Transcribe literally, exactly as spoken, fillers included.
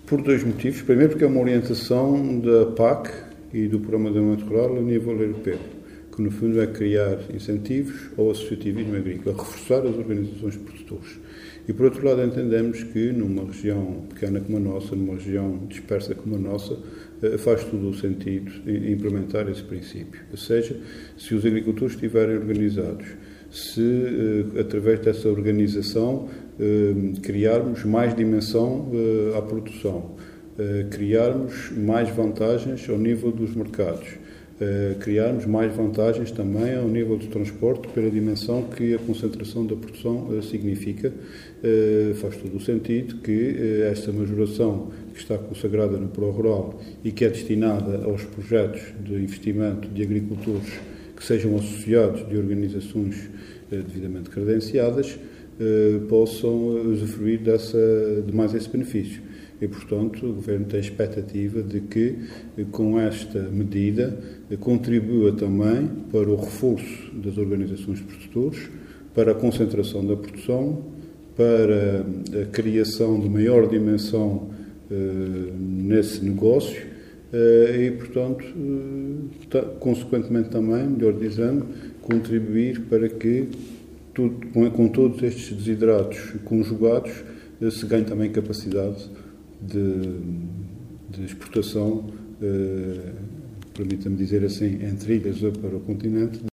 Por dois motivos. Primeiro, porque é uma orientação da P A C e do Programa de Desenvolvimento Rural a nível europeu, que no fundo é criar incentivos ao associativismo agrícola, reforçar as organizações de produtores. E por outro lado entendemos que numa região pequena como a nossa, numa região dispersa como a nossa, faz todo o sentido implementar esse princípio. Ou seja, se os agricultores estiverem organizados, se através dessa organização criarmos mais dimensão à produção, criarmos mais vantagens ao nível dos mercados, criarmos mais vantagens também ao nível do transporte pela dimensão que a concentração da produção significa, faz todo o sentido que esta majoração que está consagrada no Pro Rural e que é destinada aos projetos de investimento de agricultores que sejam associados de organizações devidamente credenciadas, possam usufruir dessa, de mais esse benefício. E, portanto, o Governo tem a expectativa de que, com esta medida, contribua também para o reforço das organizações de produtores, para a concentração da produção, para a criação de maior dimensão eh, nesse negócio eh, e, portanto, eh, consequentemente também, melhor dizendo, contribuir para que, tudo, com, com todos estes desideratos conjugados, eh, se ganhe também capacidade De, de exportação, eh, permita-me dizer assim, entre ilhas ou para o continente.